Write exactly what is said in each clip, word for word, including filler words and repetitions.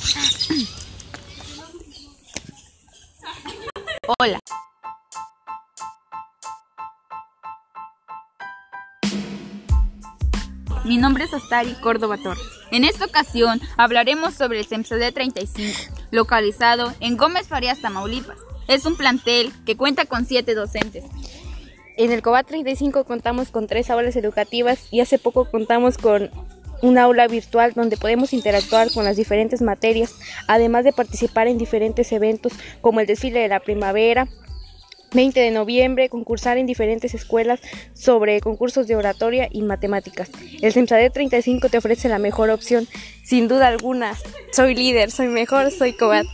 Hola. Mi nombre es Astari Córdoba Torres. En esta ocasión hablaremos sobre el CEMSADE treinta y cinco, localizado en Gómez Farías, Tamaulipas. Es un plantel que cuenta con siete docentes. En el COBAT treinta y cinco contamos con tres aulas educativas y hace poco contamos con un aula virtual donde podemos interactuar con las diferentes materias, además de participar en diferentes eventos como el desfile de la primavera, veinte de noviembre, concursar en diferentes escuelas sobre concursos de oratoria y matemáticas. El CEMSADE treinta y cinco te ofrece la mejor opción, sin duda alguna. Soy líder, soy mejor, soy COBAT.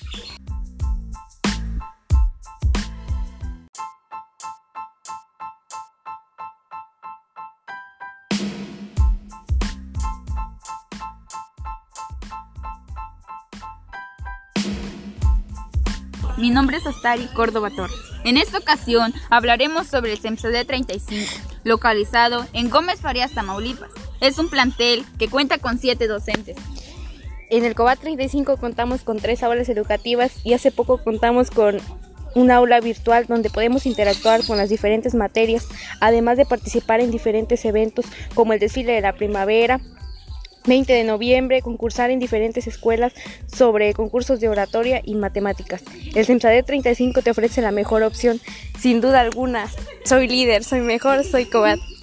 Mi nombre es Astari Córdoba Torres. En esta ocasión hablaremos sobre el CEMSADE treinta y cinco, localizado en Gómez Farías, Tamaulipas. Es un plantel que cuenta con siete docentes. En el COBAT treinta y cinco contamos con tres aulas educativas y hace poco contamos con un aula virtual donde podemos interactuar con las diferentes materias, además de participar en diferentes eventos como el desfile de la primavera, veinte de noviembre, concursar en diferentes escuelas sobre concursos de oratoria y matemáticas. El CEMSADE treinta y cinco te ofrece la mejor opción, sin duda alguna. Soy líder, soy mejor, soy COBAT.